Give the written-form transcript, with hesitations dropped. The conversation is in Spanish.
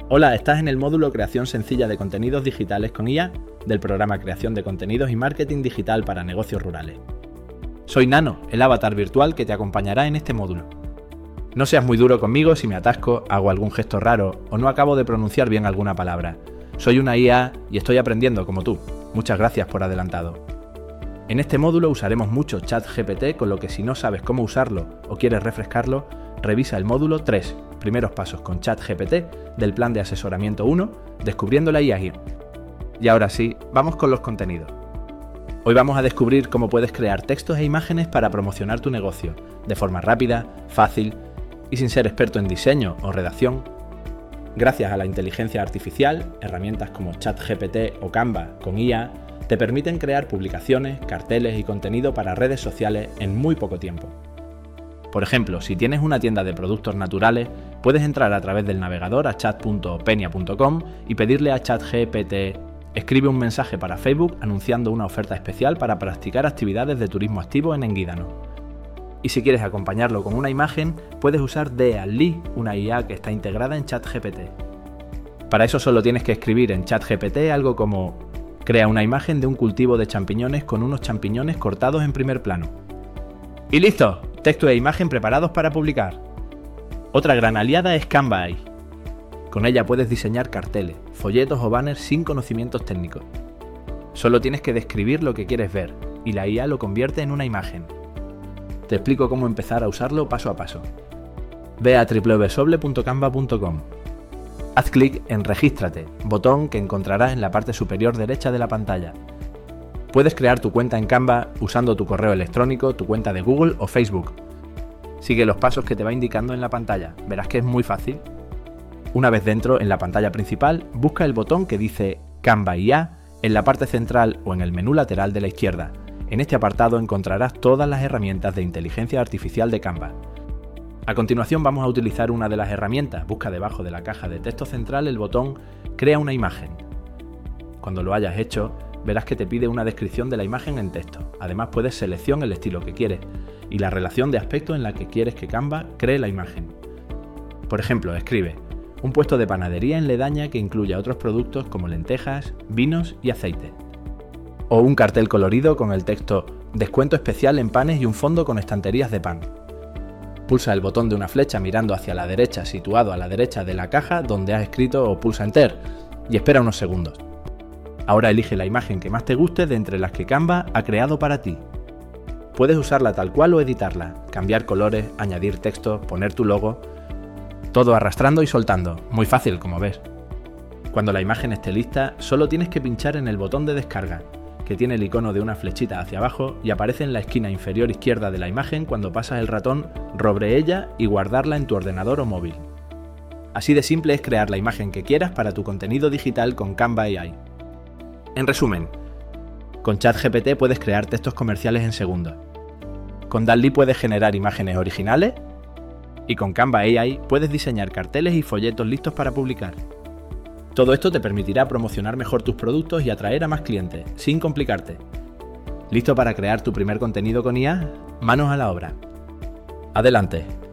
Hola, estás en el módulo Creación sencilla de contenidos digitales con IA del programa Creación de contenidos y marketing digital para negocios rurales. Soy Nano, el avatar virtual que te acompañará en este módulo. No seas muy duro conmigo si me atasco, hago algún gesto raro o no acabo de pronunciar bien alguna palabra. Soy una IA y estoy aprendiendo como tú. Muchas gracias por adelantado. En este módulo usaremos mucho ChatGPT, con lo que si no sabes cómo usarlo o quieres refrescarlo, revisa el módulo 3, primeros pasos con ChatGPT del plan de asesoramiento 1, descubriendo la IA. Y ahora sí, vamos con los contenidos. Hoy vamos a descubrir cómo puedes crear textos e imágenes para promocionar tu negocio, de forma rápida, fácil y sin ser experto en diseño o redacción. Gracias a la inteligencia artificial, herramientas como ChatGPT o Canva con IA te permiten crear publicaciones, carteles y contenido para redes sociales en muy poco tiempo. Por ejemplo, si tienes una tienda de productos naturales, puedes entrar a través del navegador a chat.penia.com y pedirle a ChatGPT: escribe un mensaje para Facebook anunciando una oferta especial para practicar actividades de turismo activo en Enguídano. Y si quieres acompañarlo con una imagen, puedes usar DALL-E, una IA que está integrada en ChatGPT. Para eso solo tienes que escribir en ChatGPT algo como: crea una imagen de un cultivo de champiñones con unos champiñones cortados en primer plano. ¡Y listo! Texto e imagen preparados para publicar. Otra gran aliada es Canva AI. Con ella puedes diseñar carteles, folletos o banners sin conocimientos técnicos. Solo tienes que describir lo que quieres ver y la IA lo convierte en una imagen. Te explico cómo empezar a usarlo paso a paso. Ve a www.canva.com. Haz clic en Regístrate, botón que encontrarás en la parte superior derecha de la pantalla. Puedes crear tu cuenta en Canva usando tu correo electrónico, tu cuenta de Google o Facebook. Sigue los pasos que te va indicando en la pantalla, verás que es muy fácil. Una vez dentro, en la pantalla principal, busca el botón que dice Canva IA en la parte central o en el menú lateral de la izquierda. En este apartado encontrarás todas las herramientas de inteligencia artificial de Canva. A continuación vamos a utilizar una de las herramientas. Busca debajo de la caja de texto central el botón Crea una imagen. Cuando lo hayas hecho, verás que te pide una descripción de la imagen en texto. Además puedes seleccionar el estilo que quieres y la relación de aspecto en la que quieres que Canva cree la imagen. Por ejemplo, escribe: un puesto de panadería en Ledaña que incluya otros productos como lentejas, vinos y aceite. O un cartel colorido con el texto Descuento especial en panes y un fondo con estanterías de pan. Pulsa el botón de una flecha mirando hacia la derecha, situado a la derecha de la caja donde has escrito, o pulsa Enter y espera unos segundos. Ahora elige la imagen que más te guste de entre las que Canva ha creado para ti. Puedes usarla tal cual o editarla, cambiar colores, añadir texto, poner tu logo, todo arrastrando y soltando, muy fácil como ves. Cuando la imagen esté lista, solo tienes que pinchar en el botón de descarga, que tiene el icono de una flechita hacia abajo y aparece en la esquina inferior izquierda de la imagen cuando pasas el ratón sobre ella y guardarla en tu ordenador o móvil. Así de simple es crear la imagen que quieras para tu contenido digital con Canva AI. En resumen, con ChatGPT puedes crear textos comerciales en segundos. Con DALL-E puedes generar imágenes originales y con Canva AI puedes diseñar carteles y folletos listos para publicar. Todo esto te permitirá promocionar mejor tus productos y atraer a más clientes, sin complicarte. ¿Listo para crear tu primer contenido con IA? Manos a la obra. Adelante.